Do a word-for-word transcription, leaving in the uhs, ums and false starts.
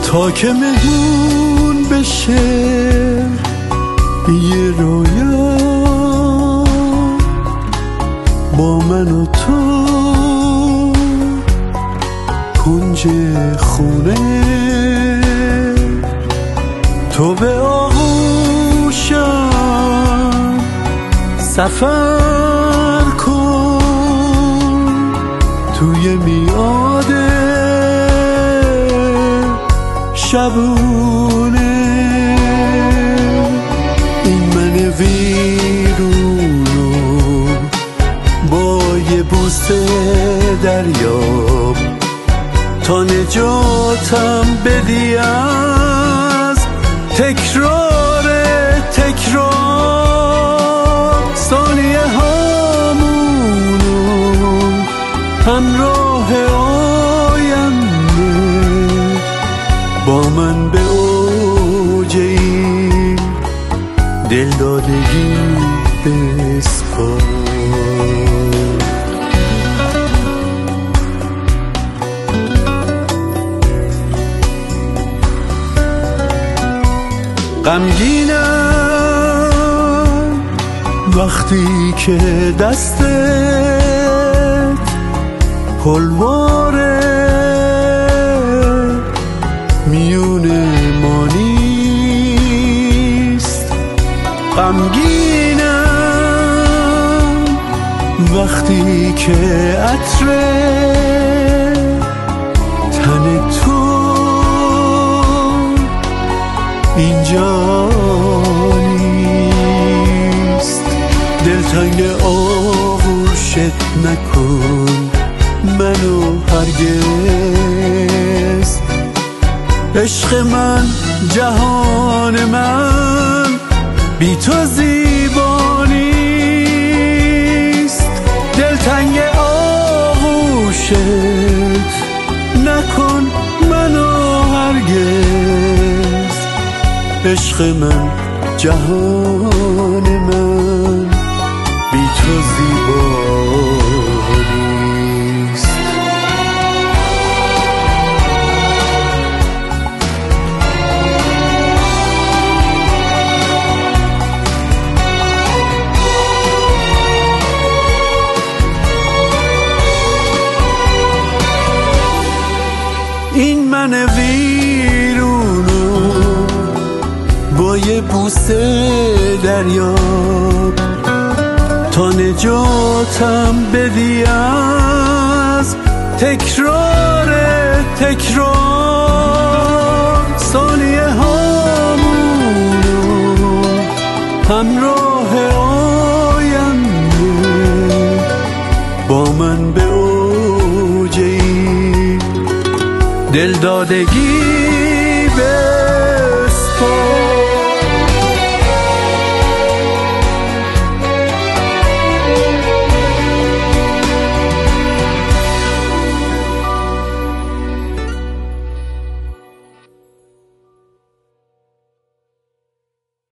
تا که مهمون بشه یه رویا با من و تو کنج خونه، تو به آغوشم سفر کن توی میعاد شبونه. این من ویرونو با یه بوسه دریاب تا نجاتم بدی از تکرار تکرار ثانیه هامونو همراه آینده با من به اوج این دلدادگی بسپار. غمگینم وقتی که دستت پلواره میون ما نیست. غمگینم وقتی که عطر تن تو اینجا نیست. دلتنگ آغوشت نکن منو هرگز، عشق من جهان من بی تو زیبا نیست. دلتنگ آغوشت نکن منو هرگز، عشق من جهان من بی تو زیبا نیست. این من ویرونو با یه بوسه دریاب تا نجاتم بدی از تکرار تکرار ثانیه هامونو همراه آینده با من به اوج این دلدادگی بسپار.